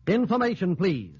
Information, please.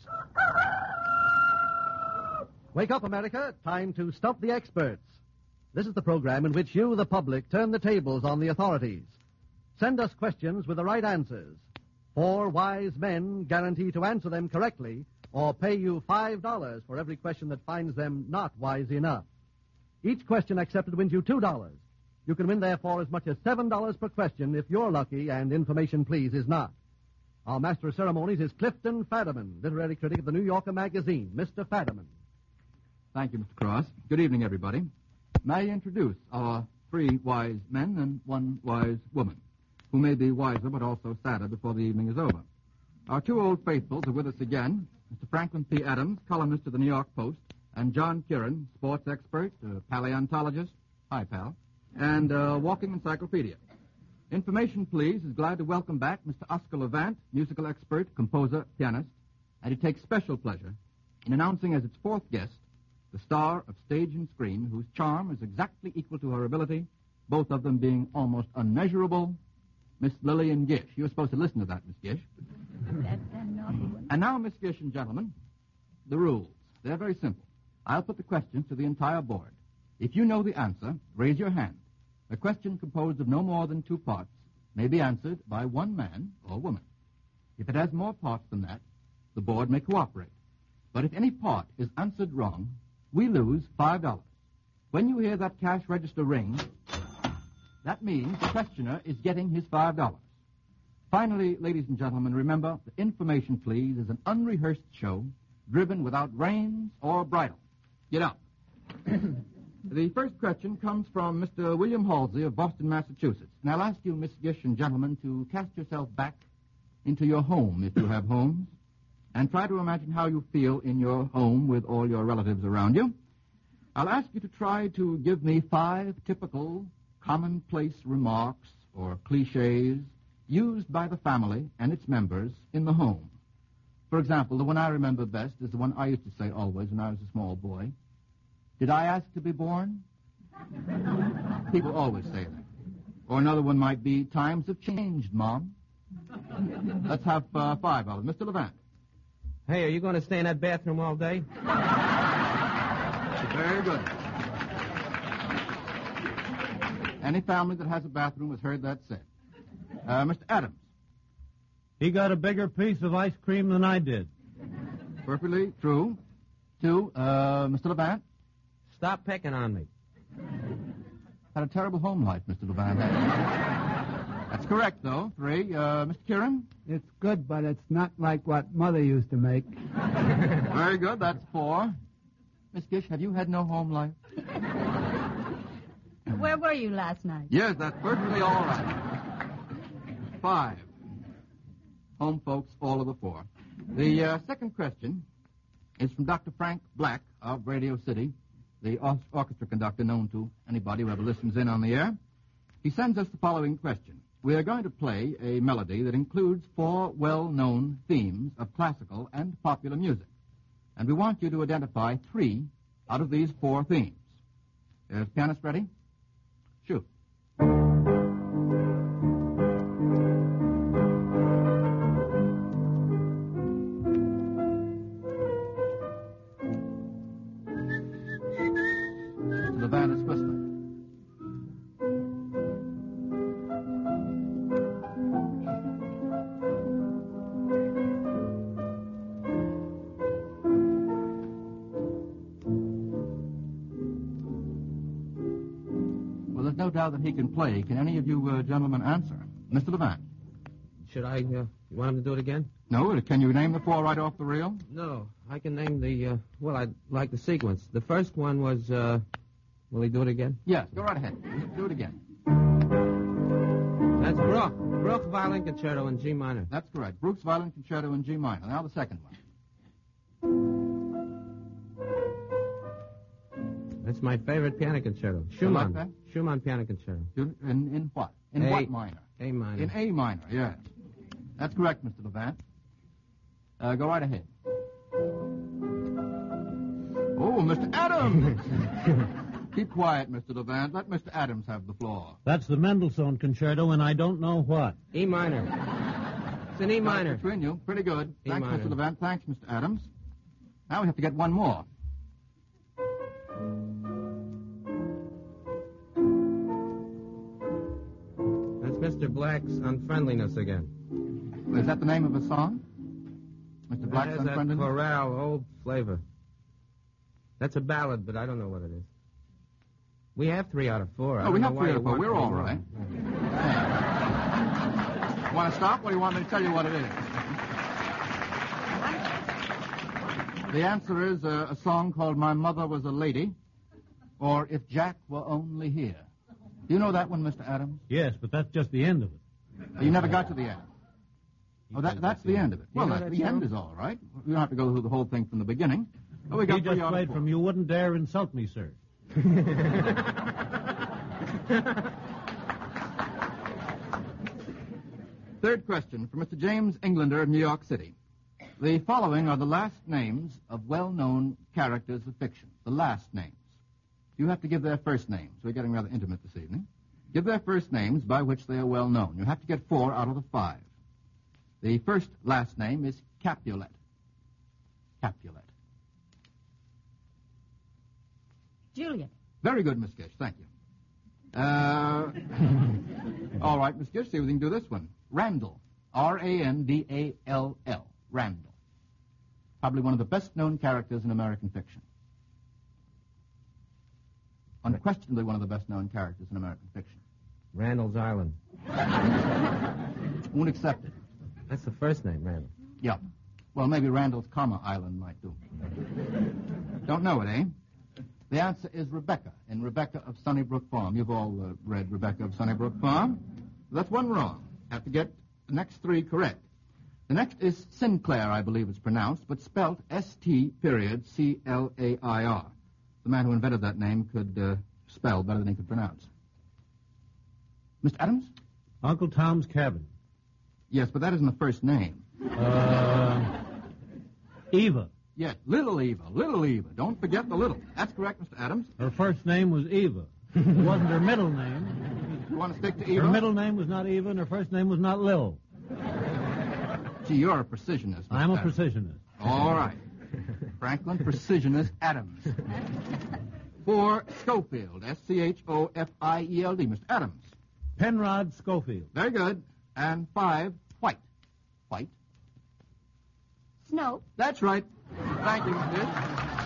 Wake up, America. Time to stump the experts. This is the program in which you, the public, turn the tables on the authorities. Send us questions with the right answers. 4 wise men guarantee to answer them correctly or pay you $5 for every question that finds them not wise enough. Each question accepted wins you $2. You can win, therefore, as much as $7 per question if you're lucky and Information, please, is not. Our master of ceremonies is Clifton Fadiman, literary critic of the New Yorker magazine. Mr. Fadiman. Thank you, Mr. Cross. Good evening, everybody. May I introduce our 3 wise men and 1 wise woman, who may be wiser but also sadder before the evening is over. Our 2 old faithfuls are with us again, Mr. Franklin P. Adams, columnist of the New York Post, and John Kieran, sports expert, paleontologist, hi, pal, and walking encyclopedia. Information, please, is glad to welcome back Mr. Oscar Levant, musical expert, composer, pianist, and he takes special pleasure in announcing as its 4th guest the star of stage and screen, whose charm is exactly equal to her ability, both of them being almost unmeasurable, Miss Lillian Gish. You were supposed to listen to that, Miss Gish. That's a naughty one. And now, Miss Gish and gentlemen, the rules. They're very simple. I'll put the questions to the entire board. If you know the answer, raise your hand. A question composed of no more than 2 parts may be answered by 1 man or woman. If it has more parts than that, the board may cooperate. But if any part is answered wrong, we lose $5. When you hear that cash register ring, that means the questioner is getting his $5. Finally, ladies and gentlemen, remember that Information, please, is an unrehearsed show driven without reins or bridle. Get up. The first question comes from Mr. William Halsey of Boston, Massachusetts. And I'll ask you, Miss Gish and gentlemen, to cast yourself back into your home, if you have homes, and try to imagine how you feel in your home with all your relatives around you. I'll ask you to try to give me 5 typical commonplace remarks or cliches used by the family and its members in the home. For example, the one I remember best is the one I used to say always when I was a small boy. Did I ask to be born? People always say that. Or another one might be, times have changed, Mom. Let's have $5. Mr. Levant. Hey, are you going to stay in that bathroom all day? Very good. Any family that has a bathroom has heard that said. Mr. Adams. He got a bigger piece of ice cream than I did. Perfectly true. 2, Mr. Levant. Stop pecking on me. Had a terrible home life, Mr. Levant. That's correct, though. 3, Mr. Kieran. It's good, but it's not like what Mother used to make. Very good. That's 4. Miss Gish, have you had no home life? Where were you last night? Yes, that's perfectly all right. 5. Home folks, all of the 4. The second question is from Dr. Frank Black of Radio City, the orchestra conductor known to anybody who ever listens in on the air. He sends us the following question. We are going to play a melody that includes 4 well-known themes of classical and popular music. And we want you to identify 3 out of these 4 themes. Is pianist ready? Shoot. The band is whistling. Well, there's no doubt that he can play. Can any of you gentlemen answer? Mr. Levant. Should I, you want him to do it again? No, can you name the 4 right off the reel? No, I can name the, I'd like the sequence. The first one was, will he do it again? Yes, go right ahead. Do it again. That's Bruch. Bruch Violin Concerto in G minor. That's correct. Bruch's Violin Concerto in G minor. Now the second one. That's my favorite piano concerto. Schumann. You like that? Schumann Piano Concerto. In what? In what minor? A minor. In A minor, yes. That's correct, Mr. Levant. Go right ahead. Oh, Mr. Adams! Keep quiet, Mr. Levant. Let Mr. Adams have the floor. That's the Mendelssohn Concerto, and I don't know what. E minor. It's an E minor. Between you. Pretty good. E Thanks, minor. Mr. Levant. Thanks, Mr. Adams. Now we have to get one more. That's Mr. Black's Unfriendliness again. Is that the name of a song? Mr. That Black's has that Unfriendliness? chorale, old flavor. That's a ballad, but I don't know what it is. We have 3 out of 4. Oh, we have 3 out of 4. We're all right. Want to stop, or do you want me to tell you what it is? The answer is a song called My Mother Was a Lady, or If Jack Were Only Here. Do you know that one, Mr. Adams? Yes, but that's just the end of it. You never got to the end. Oh, that's the end of it. Well, know the that end song? is all right. We don't have to go through the whole thing from the beginning. Oh, we got He 3 just out of played 4. from You Wouldn't Dare Insult Me, Sir. Third question from Mr. James Englander of New York City. The following are the last names of well-known characters of fiction. The last names. You have to give their first names. We're getting rather intimate this evening. Give their first names by which they are well known. You have to get 4 out of the 5. The first last name is Capulet. Capulet. Juliet. Very good, Miss Gish. Thank you. All right, Miss Gish, see if we can do this one. Randall. R-A-N-D-A-L-L. Randall. Probably one of the best-known characters in American fiction. Unquestionably one of the best-known characters in American fiction. Randall's Island. Won't accept it. That's the first name, Randall. Yeah. Well, maybe Randall's, Island might do. Don't know it, eh? The answer is Rebecca, in Rebecca of Sunnybrook Farm. You've all read Rebecca of Sunnybrook Farm. That's one wrong. Have to get the next 3 correct. The next is Sinclair, I believe it's pronounced, but spelt S-T-C-L-A-I-R. The man who invented that name could spell better than he could pronounce. Mr. Adams? Uncle Tom's Cabin. Yes, but that isn't the first name. Eva. Yes, Little Eva, Little Eva. Don't forget the little. That's correct, Mr. Adams. Her first name was Eva. It wasn't her middle name. You want to stick to Eva? Her middle name was not Eva, and her first name was not Lil. Gee, you're a precisionist. Mr. I'm a Adams. precisionist. All right. Franklin Precisionist Adams. For Schofield, S-C-H-O-F-I-E-L-D. Mr. Adams. Penrod Schofield. Very good. And 5, White. White. Snow. That's right. Thank you, Miss Gish.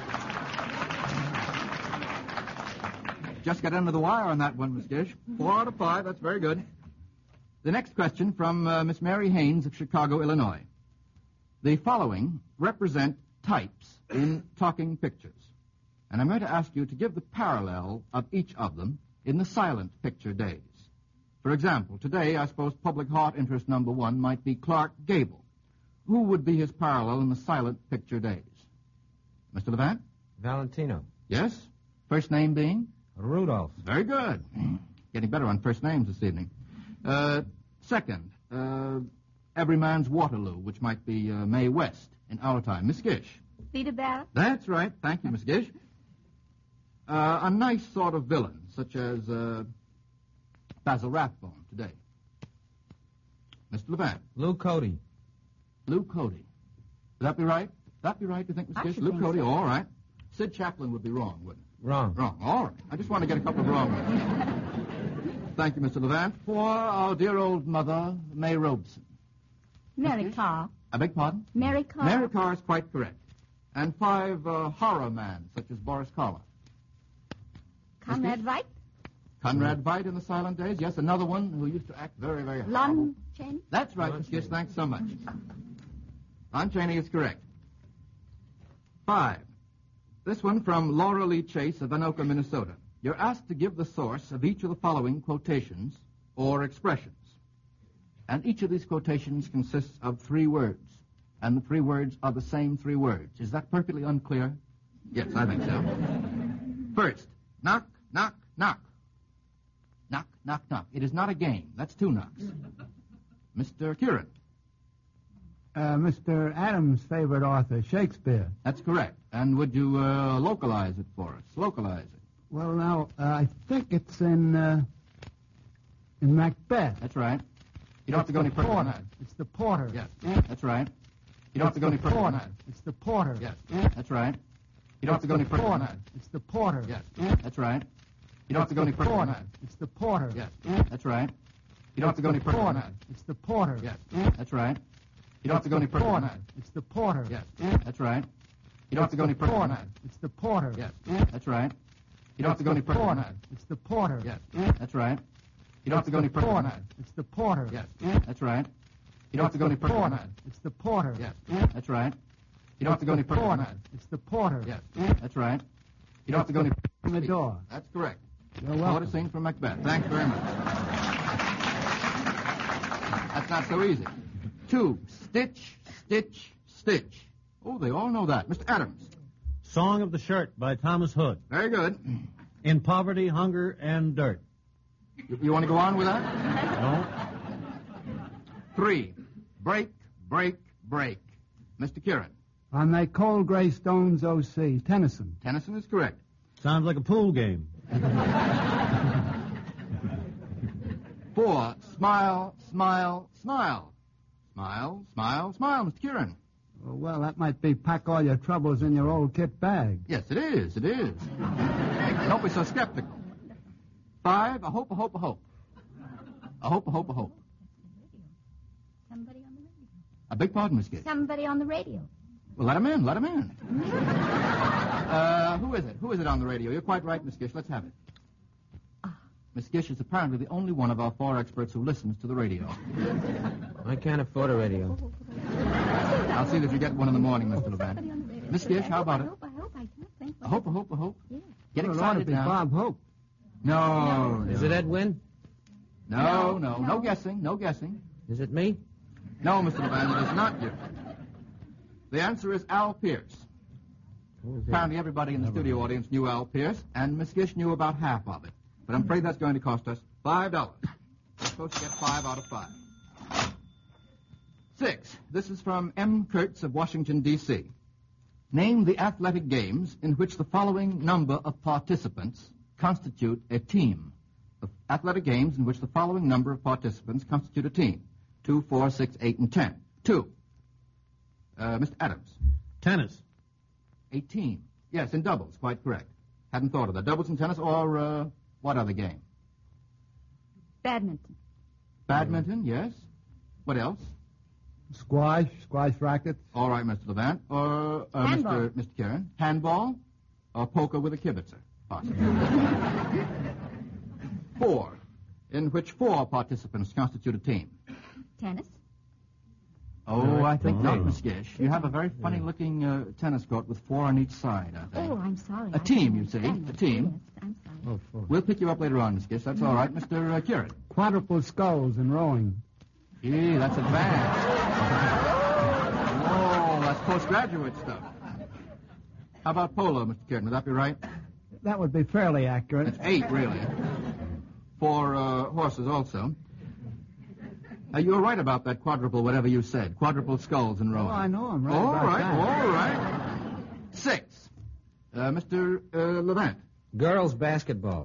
Just got under the wire on that one, Miss Gish. 4 out of 5. That's very good. The next question from Miss Mary Haynes of Chicago, Illinois. The following represent types in talking pictures. And I'm going to ask you to give the parallel of each of them in the silent picture days. For example, today, I suppose public heart interest number 1 might be Clark Gable. Who would be his parallel in the silent picture days? Mr. Levant? Valentino. Yes? First name being? Rudolph. Very good. Getting better on first names this evening. Second, Every Man's Waterloo, which might be Mae West in our time. Miss Gish. Peter Bell. That's right. Thank you, Miss Gish. A nice sort of villain, such as Basil Rathbone today. Mr. Levant. Lou Cody. Lou Cody. Would that be right? Would that be right, do you think, Miss I Gish? should Lou think Cody, so. all right. Sid Chaplin would be wrong, wouldn't it? Wrong. Wrong. All right. I just want to get a couple of wrong ones. Thank you, Mr. Levant. For our dear old mother, May Robeson. Mary Carr. I beg pardon? Mary Carr. Mary Carr is quite correct. And 5 horror man, such as Boris Karloff. Conrad Wright. Conrad Veidt in the silent days. Yes, another one who used to act very, very horrible. Lon Chaney. That's right, Miss Gish. Thanks so much. Lon Chaney is correct. 5. This one from Laura Lee Chase of Anoka, Minnesota. You're asked to give the source of each of the following quotations or expressions. And each of these quotations consists of 3 words. And the 3 words are the same 3 words. Is that perfectly unclear? Yes, I think so. First, knock, knock, knock. Knock, knock, knock. It is not a game. That's 2 knocks. Mr. Kieran. Mr. Adams' favorite author, Shakespeare. That's correct. And would you localize it for us? Localize it. Well, now, I think it's in Macbeth. That's right. You don't have to go any further than that. It's the porter. Yes, that's right. You don't have to go any further than that. It's the porter. Yes, that's right. You don't have to go any further than that. It's the porter. Yes, that's right. You don't have to go any further than that. It's the porter. Yes, that's right. You don't have to go any further than that. It's the porter. Yes, that's right. You don't have to go any further than that. It's the porter. Yes, that's right. You don't have to go any further than that. It's the porter. Yes, that's right. You don't have to go any further than that. It's the porter. Yes, that's right. You don't have to go any further than that. It's the porter. Yes, that's right. You don't have to go any further than that. It's the porter. Yes, that's right. You don't have to go any further than that. It's the porter. Yes, that's right. You don't have to go any further. Open the door. That's correct. You're Order welcome. scene from Macbeth. Thanks very much. That's not so easy. 2. Stitch, stitch, stitch. Oh, they all know that. Mr. Adams. Song of the Shirt by Thomas Hood. Very good. In Poverty, Hunger, and Dirt. You want to go on with that? No? 3. Break, break, break. Mr. Kieran. On thy cold gray stones, O.C. Tennyson. Tennyson is correct. Sounds like a pool game. 4. Smile, smile, smile. Smile, smile, smile, Mr. Kieran. Oh, well, that might be pack all your troubles in your old kit bag. Yes, it is. It is. Don't be so skeptical. 5. A hope, a hope, a hope. A hope, a hope, a hope. Somebody on the radio. I beg pardon, Miss Gish. Somebody on the radio. Well, let him in. Let him in. Who is it? Who is it on the radio? You're quite right, Miss Gish. Let's have it. Miss Gish is apparently the only one of our 4 experts who listens to the radio. I can't afford a radio. I'll see that you get one in the morning, Mr. Levant. Somebody on the radio. Miss Gish, how about it? I hope. I can't think. A hope, a hope, a hope. Yeah. Get Well, it ought to excited be now. Bob Hope. No. Is it Edwin? No. No. No guessing. No guessing. Is it me? No, Mr. Levant, it is not you. The answer is Al Pierce. Who is it? Apparently everybody in the studio audience knew Al Pierce, and Miss Gish knew about half of it. But I'm afraid that's going to cost us $5. We're supposed to get 5 out of 5. 6. This is from M. Kurtz of Washington, D.C. Name the athletic games in which the following number of participants constitute a team. The athletic games in which the following number of participants constitute a team. 2, 4, 6, 8, and 10. 2. Mr. Adams. Tennis. 18. Yes, in doubles, quite correct. Hadn't thought of that. Doubles in tennis or what other game? Badminton. Badminton, yes. What else? Squash rackets. All right, Mr. Levant. Or Handball. Mr. Kieran. Handball or poker with a kibitzer, possibly. 4. In which 4 participants constitute a team? Tennis. Oh, I think No. not, Miss Gish. You have a very funny-looking tennis court with 4 on each side, I think. Oh, I'm sorry. A I team, didn't you see. understand A that. team. Yes, I'm sorry. Oh, four. We'll pick you up later on, Miss Gish. That's all right. Mr. Kieran. Quadruple sculls and rowing. Gee, that's advanced. Oh, that's postgraduate stuff. How about polo, Mr. Kieran? Would that be right? That would be fairly accurate. It's 8, really. 4 horses also. You were right about that quadruple, whatever you said. Quadruple skulls and rowing. Oh, I know. I'm right All about right, that. all right. 6. Mr. Levant. Girls basketball.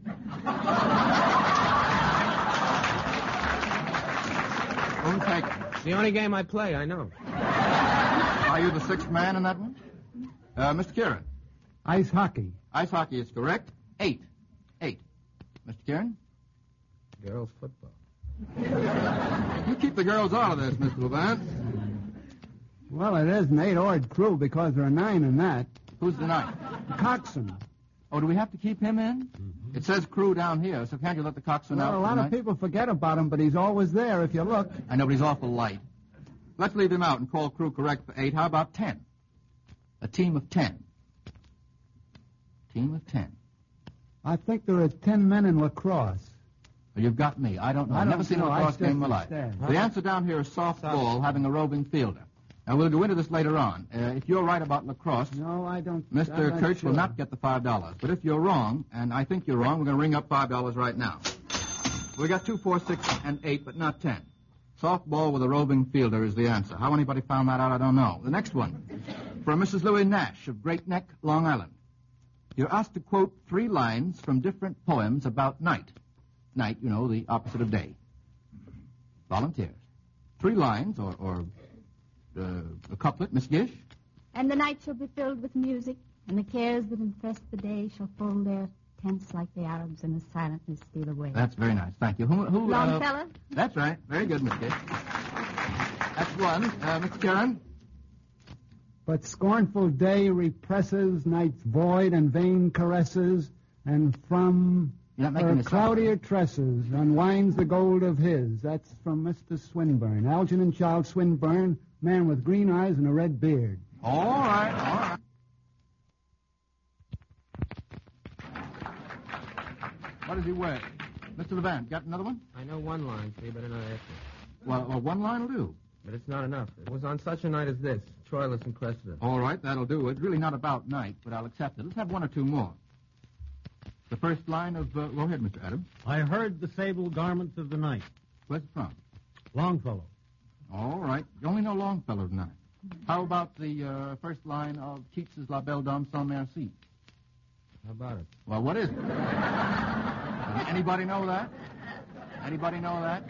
Won't take it. It's the only game I play, I know. Are you the 6th man in that one? Mr. Kieran. Ice hockey. Ice hockey is correct. 8. 8. Mr. Kieran? Girls football. You keep the girls out of this, Mr. Levant. Well, it is an 8-oared crew because there are 9 in that. Who's the 9th? The coxswain. Oh, do we have to keep him in? It says crew down here, so can't you let the coxswain out? Well, a lot of tonight? people forget about him, but he's always there if you look. I know, but he's awful light. Let's leave him out and call crew correct for 8. How about 10? A team of 10. Team of 10. I think there are 10 men in lacrosse. Well, you've got me. I don't know. I I've don't never seen a know. I lacrosse game in my just life. understand. The answer down here is softball having a roving fielder. Now, we'll go into this later on. If you're right about lacrosse, No, I don't. Mr. I'm not Kurtz sure. will not get the $5. But if you're wrong, and I think you're wrong, we're going to ring up $5 right now. We got 2, 4, 6, and 8, but not 10. Softball with a roving fielder is the answer. How anybody found that out, I don't know. The next one, from Mrs. Louis Nash of Great Neck, Long Island. You're asked to quote 3 lines from different poems about night. Night, you know, the opposite of day. Volunteers. 3 lines or a couplet, Miss Gish. And the night shall be filled with music, and the cares that infest the day shall fold their tents like the Arabs and the silently steal away. That's very nice. Thank you. Who Longfellow? That's right. Very good, Miss Gish. That's one. Mr. Kieran? But scornful day represses night's void and vain caresses, and from You're not making her this up. cloudier tresses unwinds the gold of his. That's from Mr. Swinburne. Algernon Child Swinburne, man with green eyes and a red beard. All right. What does he wear? Mr. Levant, got another one? I know one line, so you better not ask me. Well, one line will do. But it's not enough. It was on such a night as this. Troilus and Cressida. All right, that'll do. It's really not about night, but I'll accept it. Let's have 1 or 2 more. The first line of... go ahead, Mr. Adams. I heard the sable garments of the night. Where's it from? Longfellow. All right. You only know Longfellow tonight. How about the first line of Keats's La Belle Dame sans Merci? How about it? Well, what is it? Anybody know that? Anybody know that?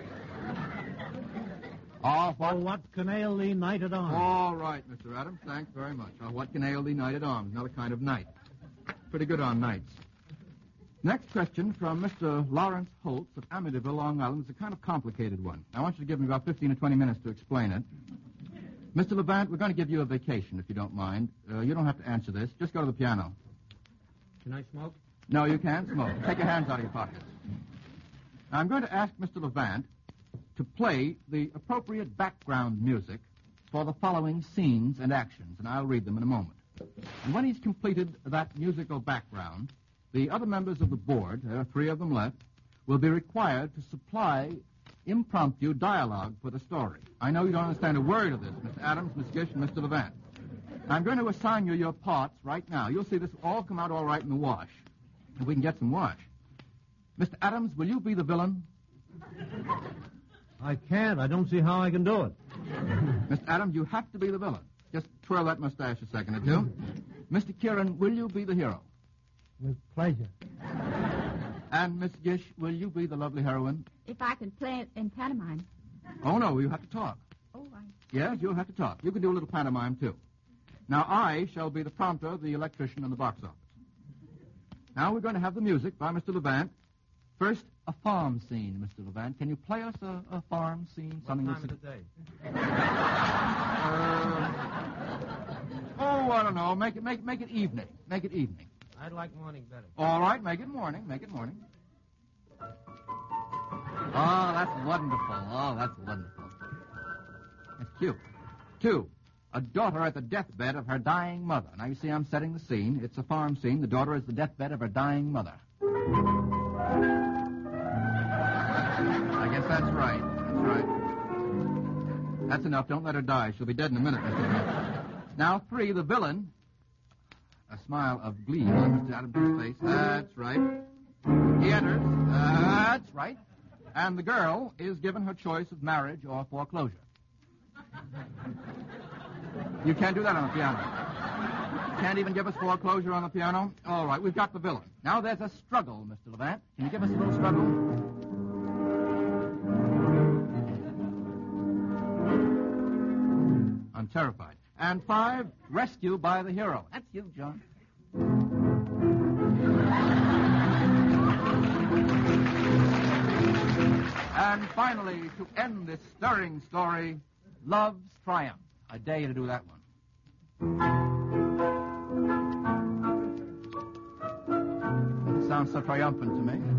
Oh, Oh, what can ail thee, night at arms? All right, Mr. Adams. Thanks very much. What can ail thee, night at arms? Another kind of night. Pretty good on nights. Next question from Mr. Lawrence Holtz of Amityville, Long Island. It's a kind of complicated one. I want you to give me about 15 or 20 minutes to explain it. Mr. Levant, we're going to give you a vacation, if you don't mind. You don't have to answer this. Just go to the piano. Can I smoke? No, you can't smoke. Take your hands out of your pockets. Now, I'm going to ask Mr. Levant to play the appropriate background music for the following scenes and actions, and I'll read them in a moment. And when he's completed that musical background, the other members of the board, there are 3 of them left, will be required to supply impromptu dialogue for the story. I know you don't understand a word of this, Mr. Adams, Miss Gish, and Mr. Levant. I'm going to assign you your parts right now. You'll see this will all come out all right in the wash, if we can get some wash. Mr. Adams, will you be the villain? I can't. I don't see how I can do it. Mr. Adams, you have to be the villain. Just twirl that mustache a second or two. Mr. Kieran, will you be the hero? With pleasure. And Miss Gish, will you be the lovely heroine? If I could play it in pantomime. Oh, no, you have to talk. Oh, Yes, you'll have to talk. You can do a little pantomime, too. Now, I shall be the prompter, the electrician, and the box office. Now, we're going to have the music by Mr. Levant. First, a farm scene, Mr. Levant. Can you play us a farm scene? What time of the day? I don't know. Make it evening. Make it evening. I'd like morning better. All right, make it morning. Make it morning. Oh, that's wonderful. Oh, that's wonderful. That's cute. 2, a daughter at the deathbed of her dying mother. Now, you see, I'm setting the scene. It's a farm scene. The daughter is the deathbed of her dying mother. I guess that's right. That's right. That's enough. Don't let her die. She'll be dead in a minute. Now, 3, the villain. A smile of glee on Mr. Adams' face. That's right. He enters. That's right. And the girl is given her choice of marriage or foreclosure. You can't do that on the piano. Can't even give us foreclosure on the piano? All right, we've got the villain. Now there's a struggle, Mr. Levant. Can you give us a little struggle? I'm terrified. And 5, rescue by the hero. That's you, John. And finally, to end this stirring story, Love's Triumph. I dare you to do that one. It sounds so triumphant to me.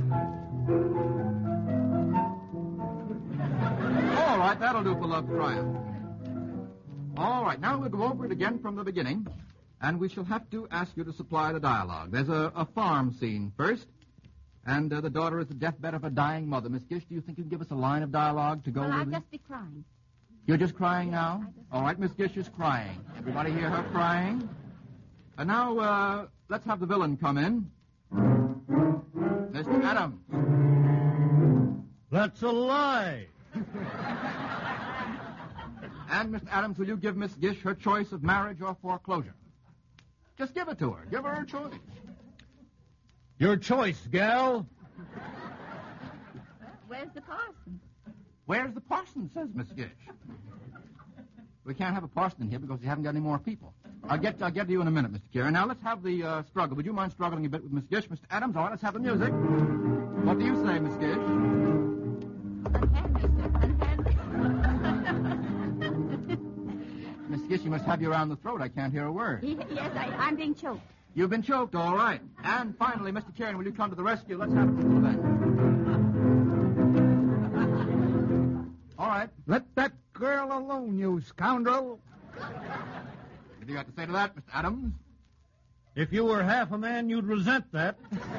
All right, that'll do for Love's Triumph. All right, now we'll go over it again from the beginning, and we shall have to ask you to supply the dialogue. There's a farm scene first, and the daughter is the deathbed of her dying mother. Miss Gish, do you think you can give us a line of dialogue to go Well, with I'll it? just be crying. You're just crying now? I just- All right, Miss Gish is crying. Everybody hear her crying? And now, let's have the villain come in. Mr. Adams. That's a lie. And, Mr. Adams, will you give Miss Gish her choice of marriage or foreclosure? Just give it to her. Give her her choice. Your choice, gal. Where's the parson? Where's the parson, says Miss Gish. We can't have a parson in here because we haven't got any more people. I'll get to you in a minute, Mr. Kieran. Now, let's have the struggle. Would you mind struggling a bit with Miss Gish? Mr. Adams, all right, let's have the music. What do you say, Miss Gish? Unhandy, sir. Unhandy. Miss Gish, you must have you around the throat. I can't hear a word. Yes, I'm being choked. You've been choked, all right. And finally, Mr. Kieran, will you come to the rescue? Let's have a little event. All right. Let that girl alone, you scoundrel. What do you got to say to that, Mr. Adams? If you were half a man, you'd resent that.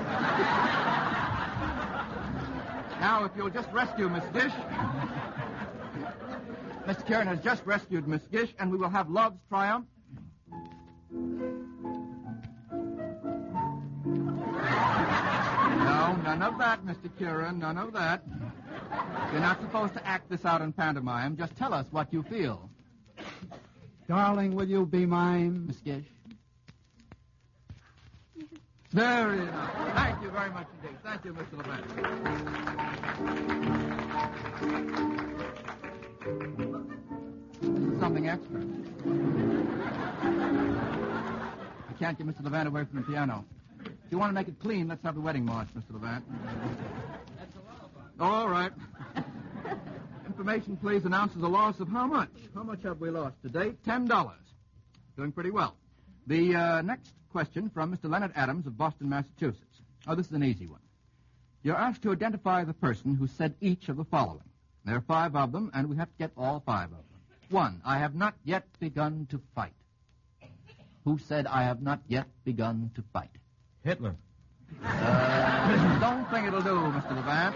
Now, if you'll just rescue Miss Gish. Mr. Kieran has just rescued Miss Gish, and we will have love's triumph. No, none of that, Mr. Kieran, none of that. You're not supposed to act this out in pantomime. Just tell us what you feel. Darling, will you be mine? Miss Gish? Very nice. Thank you very much indeed. Thank you, Mr. Levant. This is something extra. I can't get Mr. Levant away from the piano. If you want to make it clean, let's have the wedding march, Mr. Levant. All right. Information, please, announces a loss of how much? How much have we lost to date? $10. Doing pretty well. The next question from Mr. Leonard Adams of Boston, Massachusetts. Oh, this is an easy one. You're asked to identify the person who said each of the following. There are 5 of them, and we have to get all 5 of them. 1, I have not yet begun to fight. Who said I have not yet begun to fight? Hitler. Don't think it'll do, Mr. Levant.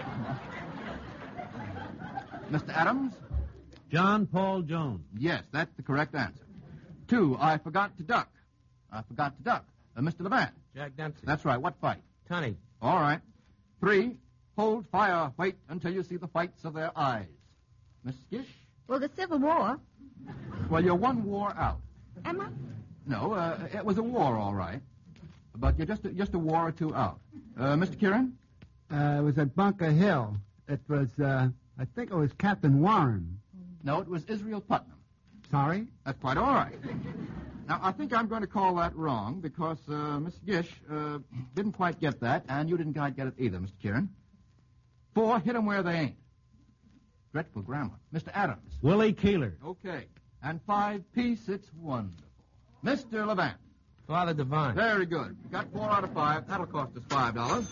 Mr. Adams? John Paul Jones. Yes, that's the correct answer. 2, I forgot to duck. I forgot to duck. Mr. Levant? Jack Dempsey. That's right. What fight? Tunny. All right. 3, hold fire. Wait until you see the whites of their eyes. Miss Gish? Well, the Civil War. Well, you're 1 war out. Am I? No, it was a war, all right. But you're just a war or 2 out. Mr. Kieran? It was at Bunker Hill. It was, I think it was Captain Warren. No, it was Israel Putnam. Sorry? That's quite all right. Now, I think I'm going to call that wrong because Miss Gish didn't quite get that, and you didn't quite get it either, Mr. Kieran. 4, hit 'em where they ain't. Dreadful grammar. Mr. Adams. Willie Keeler. Okay. And 5, peace, it's wonderful. Mr. Levant. Father Divine. Very good. You got 4 out of 5. That'll cost us $5.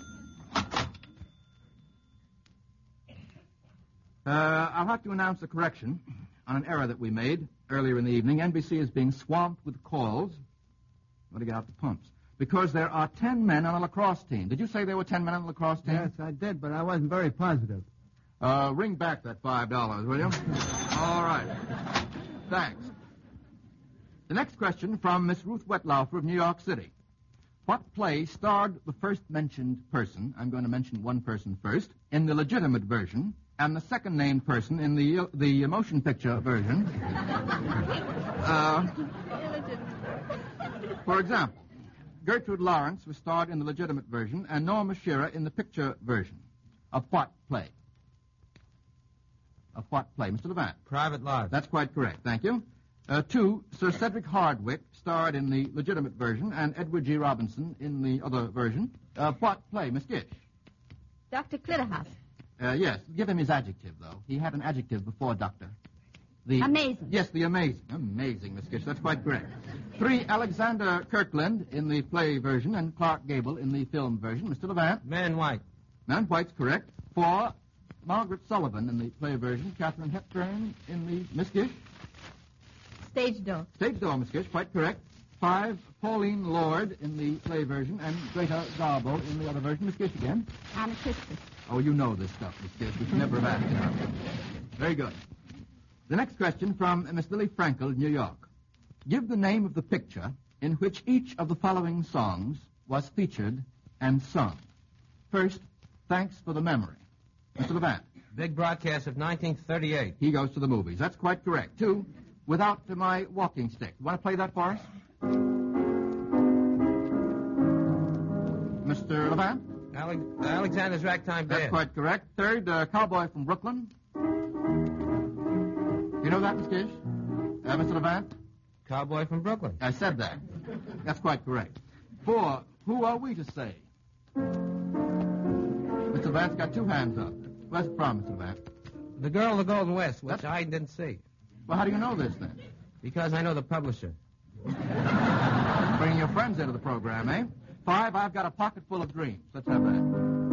I'll have to announce a correction on an error that we made earlier in the evening. NBC is being swamped with calls. Got to get out the pumps. Because there are 10 men on a lacrosse team. Did you say there were 10 men on the lacrosse team? Yes, I did, but I wasn't very positive. Ring back that $5, will you? All right. Thanks. The next question from Miss Ruth Wetlaufer of New York City. What play starred the first mentioned person, I'm going to mention one person first, in the legitimate version, and the second named person in the motion picture version? For example, Gertrude Lawrence was starred in the legitimate version, and Norma Shearer in the picture version. Of what play? Of what play? Mr. Levant. Private Life. That's quite correct. Thank you. 2, Sir Cedric Hardwicke starred in the legitimate version, and Edward G. Robinson in the other version. What play, Miss Gish? Dr. Clitterhouse. Yes. Give him his adjective, though. He had an adjective before Doctor. Amazing. Yes, the amazing. Amazing, Miss Gish. That's quite correct. 3, Alexander Kirkland in the play version, and Clark Gable in the film version. Mr. Levant. Man in White. Man in White's correct. 4, Margaret Sullivan in the play version, Katharine Hepburn in the Miss Gish. Stage door. Stage door, Miss Gish, quite correct. 5, Pauline Lord in the play version, and Greta Garbo in the other version. Miss Gish again. Anna Christus. Oh, you know this stuff, Miss Gish. We should never have asked you. Very good. The next question from Miss Lily Frankel, New York. Give the name of the picture in which each of the following songs was featured and sung. First, Thanks for the Memory. Mr. Levant. Big broadcast of 1938. He goes to the movies. That's quite correct. 2, Without My Walking Stick. You want to play that for us? Mr. Levant? Alexander's Ragtime Band. That's quite correct. 3rd, Cowboy from Brooklyn. You know that, Miss Gish? Mr. Levant? Cowboy from Brooklyn. I said that. That's quite correct. 4, who are we to say? Mr. Levant's got 2 hands up. Where's it from, Mr. Levant? The Girl of the Golden West, which I didn't see. Well, how do you know this, then? Because I know the publisher. Bringing your friends into the program, eh? 5, I've got a pocket full of dreams. Let's have that.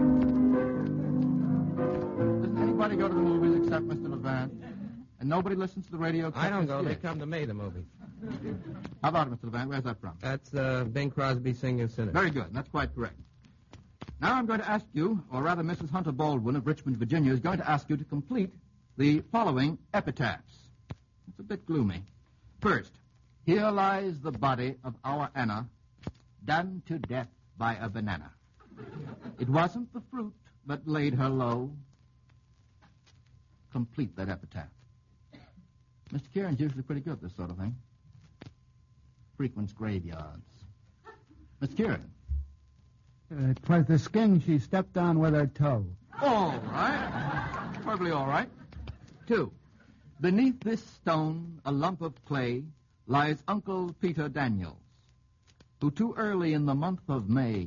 Doesn't anybody go to the movies except Mr. Levant? And nobody listens to the radio except I don't go. Miss They Gish? come to me, the movies. How about it, Mr. Levant? Where's that from? That's Bing Crosby singing Sinner. Very good. That's quite correct. Now I'm going to ask you, or rather Mrs. Hunter Baldwin of Richmond, Virginia, is going to ask you to complete the following epitaphs. It's a bit gloomy. First, here lies the body of our Anna, done to death by a banana. It wasn't the fruit that laid her low. Complete that epitaph. Mr. Kieran's usually pretty good at this sort of thing. Frequents graveyards. Miss Kieran. It was the skin she stepped on with her toe. All right. Perfectly all right. 2. Beneath this stone, a lump of clay, lies Uncle Peter Daniels, who too early in the month of May...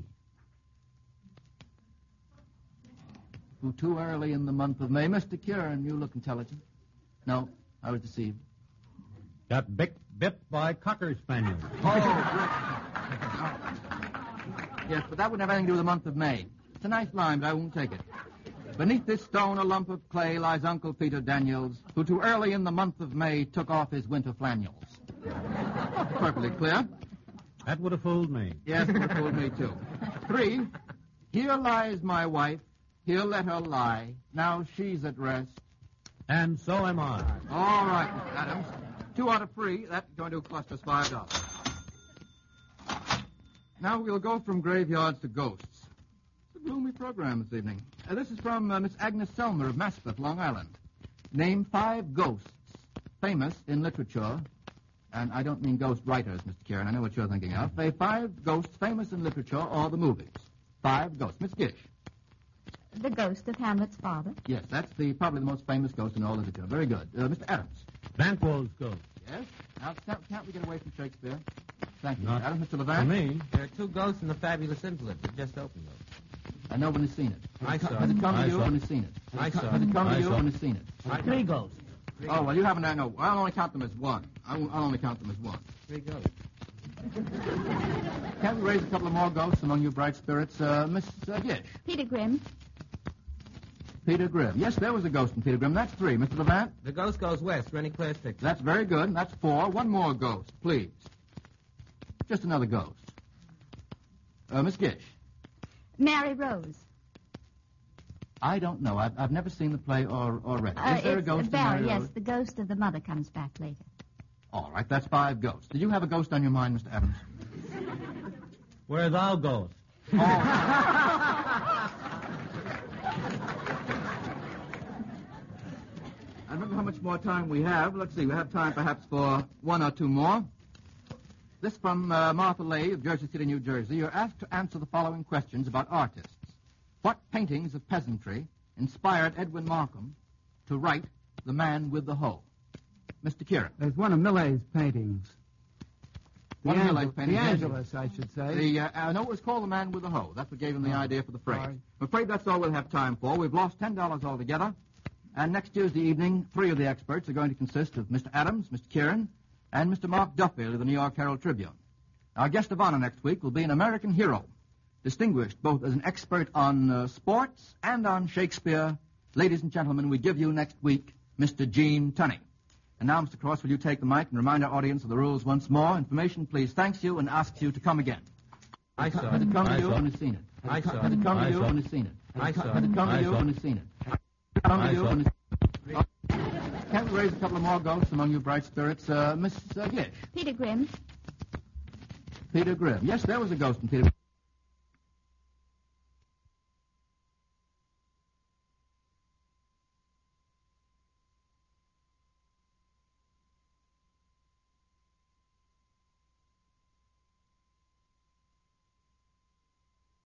Mr. Kieran, you look intelligent. No, I was deceived. Got bit by cocker spaniel. Yes, but that wouldn't have anything to do with the month of May. It's a nice line, but I won't take it. Beneath this stone, a lump of clay, lies Uncle Peter Daniels, who too early in the month of May took off his winter flannels. Perfectly clear. That would have fooled me. Yes, it would have fooled me, too. 3, here lies my wife. Here let her lie. Now she's at rest. And so am I. All right, Mr. Adams. 2 out of 3. That's going to cost us $5. Now we'll go from graveyards to ghosts. It's a gloomy program this evening. This is from Miss Agnes Selmer of Maspeth, Long Island. Name 5 ghosts famous in literature. And I don't mean ghost writers, Mr. Kieran. I know what you're thinking of. Say 5 ghosts famous in literature or the movies. 5 ghosts. Miss Gish. The ghost of Hamlet's father. Yes, that's probably the most famous ghost in all literature. Very good. Mr. Adams. Banquo's ghost. Yes? Now, can't we get away from Shakespeare? Thank you, Not Mr. Adams. Mr. For Levant? me. There are 2 ghosts in the Fabulous Invalid. It just opened those. And nobody's seen it. I saw Has it come to I you? saw it. Nobody's seen it. I saw Has it come to I you? saw it. Nobody's seen it. 3 ghosts. Oh, well, you haven't. No, I'll only count them as 1. I'll only count them as 1. 3 ghosts. Can't we raise a couple of more ghosts among you bright spirits? Miss Gish. Peter Grimm. Peter Grimm. Yes, there was a ghost in Peter Grimm. That's 3. Mr. Levant? The ghost goes west. Rennie Claire's picture. That's very good. That's 4. 1 more ghost, please. Just another ghost. Miss Gish. Mary Rose. I don't know. I've never seen the play or read it. Is there a It's ghost in Belle, Mary yes. Rose? The ghost of the mother comes back later. All right, that's 5 ghosts. Did you have a ghost on your mind, Mr. Adams? Where thou goest. I don't know how much more time we have. Let's see. We have time perhaps for 1 or 2 more. This from Martha Lay of Jersey City, New Jersey. You're asked to answer the following questions about artists. What paintings of peasantry inspired Edwin Markham to write The Man with the Hoe? Mr. Kieran. There's one of Millet's paintings. One of Millet's paintings, The yes. Angelus, I should say. No, it was called The Man with the Hoe. That's what gave him the idea for the phrase. Sorry. I'm afraid that's all we'll have time for. We've lost $10 altogether. And next Tuesday evening, 3 of the experts are going to consist of Mr. Adams, Mr. Kieran, and Mr. Mark Duffield of the New York Herald Tribune. Our guest of honor next week will be an American hero, distinguished both as an expert on sports and on Shakespeare. Ladies and gentlemen, we give you next week Mr. Gene Tunney. And now, Mr. Cross, will you take the mic and remind our audience of the rules once more? Information, please, thanks you and asks you to come again. I saw Has it. it come to I you? saw it. Haven't you seen it? I saw Has it. it come to I you? saw it. Haven't you seen it? I saw Has it come to I you? saw it. Haven't you seen it? Come to I you? saw it. Haven't you- Can't we raise a couple of more ghosts among you bright spirits? Miss Gish. Peter Grimm. Peter Grimm. Yes, there was a ghost in Peter Grimm.